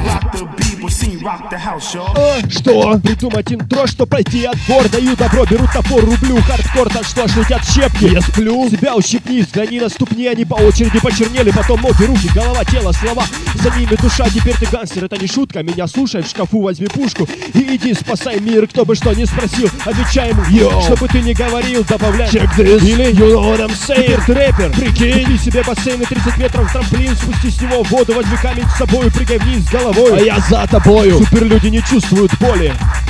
Что? Придумать интро, что пройти отбор. Даю добро, беру топор, рублю хардкор. Так что аж летят щепки. Я сплю. Себя ущипни, взгляни на ступни. Они по очереди почернели. Потом ноги, руки, голова, тело, слова. За ними душа, теперь ты гангстер. Это не шутка, меня слушай. В шкафу возьми пушку и иди спасай мир. Кто бы что ни спросил, отвечай ему. Чтобы ты не говорил, добавляй. Check this. Или you know what I'm saying. Теперь ты рэпер. Прикинь. Купи себе бассейн и 30 метров трамплин. Спусти с него в воду, возьми камень с собой, прыгай вниз головой. А я за тобою. Суперлюди не чувствуют боли.